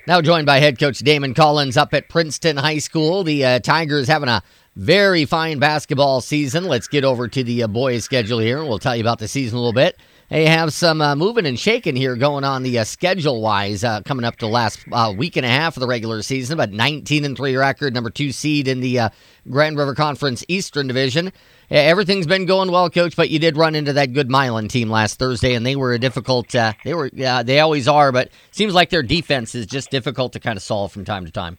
Now joined by head coach Damon Collins up at Princeton High School. The Tigers having a very fine basketball season. Let's get over to the boys' schedule here, and we'll tell you about the season a little bit. They have some moving and shaking here going on the schedule-wise, coming up to the last week and a half of the regular season, but 19-3 record, number 2 seed in the Grand River Conference Eastern Division. Everything's been going well, Coach, but you did run into that good Milan team last Thursday, and they were a difficult. They always are, but it seems like their defense is just difficult to kind of solve from time to time.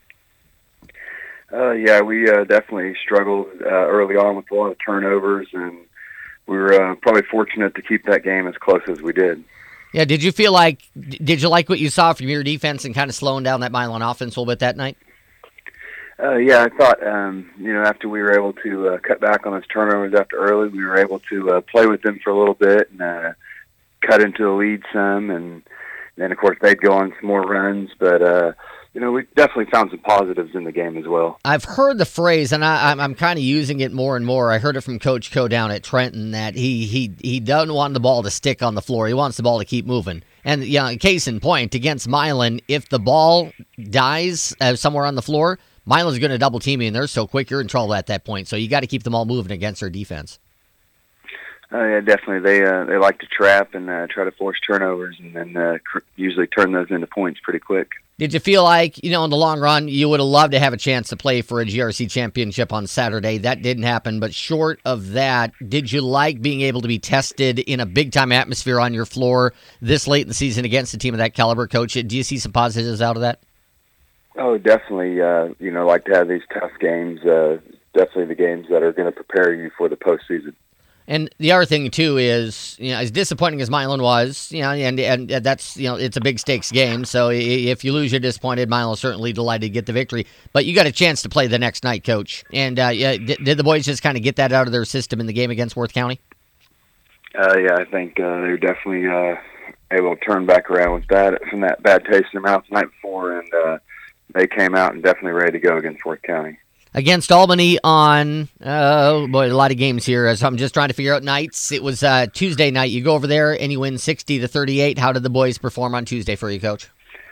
Yeah, we definitely struggled early on with a lot of turnovers, and we were probably fortunate to keep that game as close as we did. Yeah, did you like what you saw from your defense and kind of slowing down that Milan offense a little bit that night? Yeah, I thought, after we were able to cut back on those turnovers after early, we were able to play with them for a little bit and cut into the lead some. And then, of course, they'd go on some more runs. But, we definitely found some positives in the game as well. I've heard the phrase, and I'm kind of using it more and more. I heard it from Coach Co down at Trenton that he doesn't want the ball to stick on the floor. He wants the ball to keep moving. And, case in point, against Milan, if the ball dies somewhere on the floor, Milan's going to double team you, and they're so quick, you're in trouble at that point. So you got to keep them all moving against their defense. Yeah, definitely. They like to trap and try to force turnovers, and then usually turn those into points pretty quick. Did you feel like, in the long run, you would have loved to have a chance to play for a GRC championship on Saturday? That didn't happen, but short of that, did you like being able to be tested in a big-time atmosphere on your floor this late in the season against a team of that caliber, Coach? Do you see some positives out of that? Oh, definitely. Like to have these tough games. Definitely the games that are going to prepare you for the postseason. And the other thing too is, as disappointing as Milan was, and that's it's a big stakes game. So if you lose, you're disappointed. Milan's certainly delighted to get the victory, but you got a chance to play the next night, Coach. And did the boys just kind of get that out of their system in the game against Worth County? Yeah, I think they're definitely able to turn back around with that from that bad taste in their mouth the night before, and they came out and definitely ready to go against Worth County. Against Albany on, a lot of games here. So I'm just trying to figure out nights. It was Tuesday night. You go over there and you win 60-38. How did the boys perform on Tuesday for you, Coach?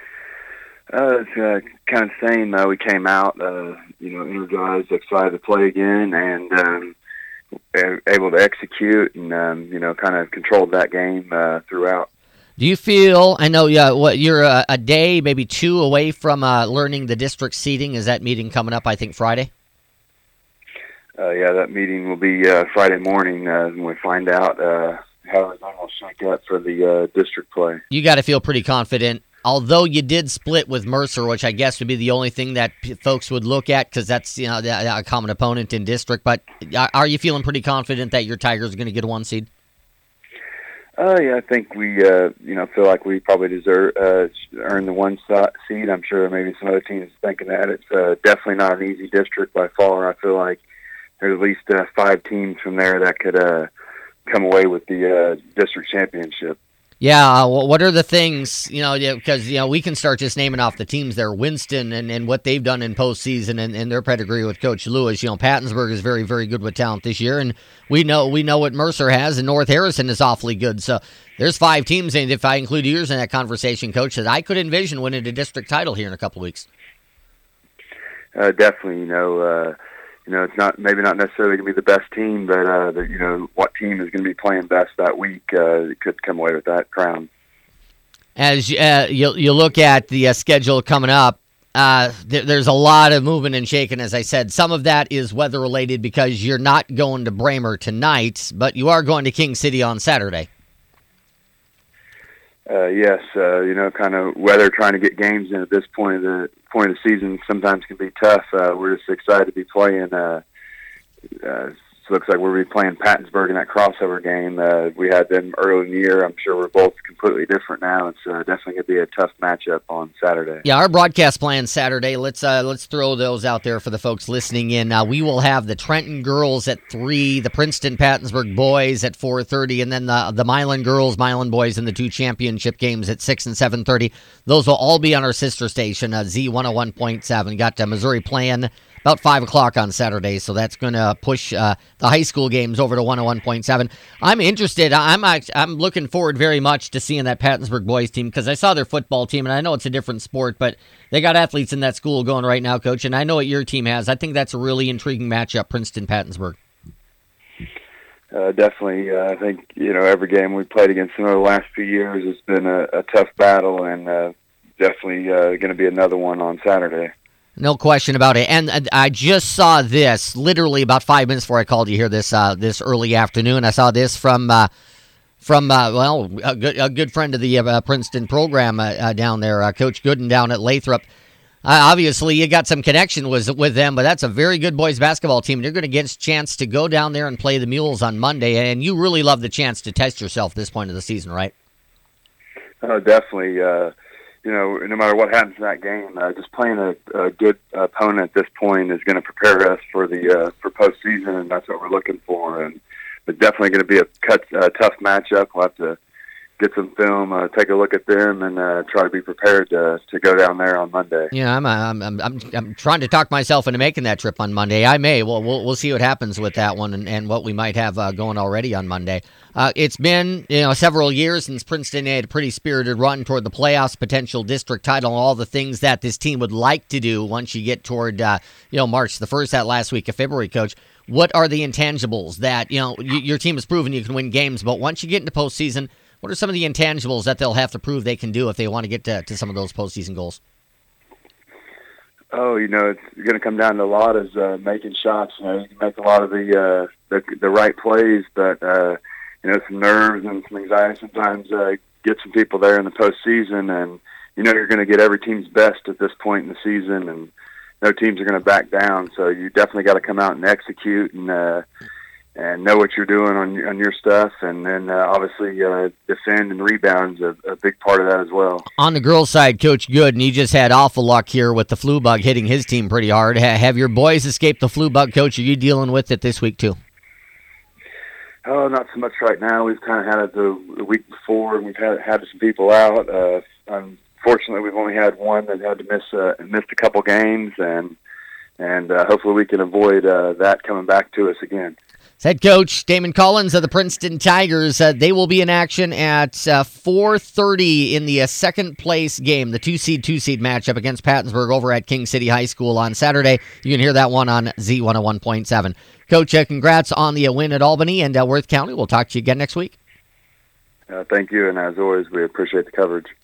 It's kind of the same. We came out, energized, excited to play again, and able to execute and, kind of controlled that game throughout. Do you feel, I know you're a day, maybe two away from learning the district seating. Is that meeting coming up, I think, Friday? Yeah, that meeting will be Friday morning when we find out how everything will shake up for the district play. You got to feel pretty confident. Although you did split with Mercer, which I guess would be the only thing that folks would look at because that's a common opponent in district. But are you feeling pretty confident that your Tigers are going to get a 1 seed? Yeah, I think we, feel like we probably deserve earn the 1 seed. I'm sure maybe some other teams thinking that. It's definitely not an easy district by far. I feel like there's at least 5 teams from there that could come away with the district championship. Yeah, what are the things, because, we can start just naming off the teams there. Winston and what they've done in postseason and their pedigree with Coach Lewis. Pattonsburg is very, very good with talent this year, and we know what Mercer has, and North Harrison is awfully good. So there's 5 teams, and if I include yours in that conversation, Coach, that I could envision winning a district title here in a couple of weeks. Definitely, it's not necessarily going to be the best team, but what team is going to be playing best that week could come away with that crown. As you look at the schedule coming up, there's a lot of moving and shaking. As I said, some of that is weather related because you're not going to Braemar tonight, but you are going to King City on Saturday. Yes, kind of weather trying to get games in at this point of the season sometimes can be tough. We're just excited to be playing. Looks like we'll be playing Pattonsburg in that crossover game. We had them early in the year. I'm sure we're both completely different now. It's definitely going to be a tough matchup on Saturday. Yeah, our broadcast plan Saturday. Let's throw those out there for the folks listening in. We will have the Trenton girls at 3, the Princeton Pattonsburg boys at 4:30, and then the Milan girls, Milan boys in the 2 championship games at 6 and 7:30. Those will all be on our sister station, Z101.7. Got Missouri playing about 5 o'clock on Saturday, so that's going to push the high school games over to 101.7. I'm interested. I'm looking forward very much to seeing that Pattonsburg boys team because I saw their football team, and I know it's a different sport, but they got athletes in that school going right now, Coach, and I know what your team has. I think that's a really intriguing matchup, Princeton-Pattonsburg. Definitely. I think, every game we played against them over the last few years has been a tough battle, and definitely going to be another one on Saturday. No question about it. And I just saw this literally about 5 minutes before I called you here this early afternoon. I saw this from a good friend of the Princeton program down there, Coach Gooden down at Lathrop. Obviously, you got some connection with them, but that's a very good boys basketball team. They're going to get a chance to go down there and play the Mules on Monday, and you really love the chance to test yourself this point of the season, right? Oh, definitely. No matter what happens in that game, just playing a good opponent at this point is going to prepare us for postseason, and that's what we're looking for. And it's definitely going to be a tough matchup. We'll have to get some film, take a look at them, and try to be prepared to go down there on Monday. Yeah, I'm trying to talk myself into making that trip on Monday. I may. We'll see what happens with that one and what we might have going already on Monday. It's been several years since Princeton had a pretty spirited run toward the playoffs, potential district title, and all the things that this team would like to do once you get toward March the 1st, that last week of February, Coach. What are the intangibles that your team has proven you can win games, but once you get into postseason, what are some of the intangibles that they'll have to prove they can do if they want to get to some of those postseason goals? Oh, it's going to come down to a lot is making shots. You can make a lot of the right plays, but some nerves and some anxiety sometimes get some people there in the postseason, and you're going to get every team's best at this point in the season, and no teams are going to back down. So you definitely got to come out and execute and know what you're doing on your stuff, and then obviously defend and rebounds a big part of that as well. On the girls' side, Coach Gooden, he just had awful luck here with the flu bug hitting his team pretty hard. Have your boys escaped the flu bug, Coach? Are you dealing with it this week too? Oh, not so much right now. We've kind of had it the week before, and we've had some people out. Unfortunately, we've only had one that had to missed a couple games, and hopefully we can avoid that coming back to us again. Head coach Damon Collins of the Princeton Tigers. They will be in action at 4:30 in the second place game, the two seed matchup against Pattonsburg over at King City High School on Saturday. You can hear that one on Z101.7. Coach, congrats on the win at Albany and Worth County. We'll talk to you again next week. Thank you, and as always, we appreciate the coverage.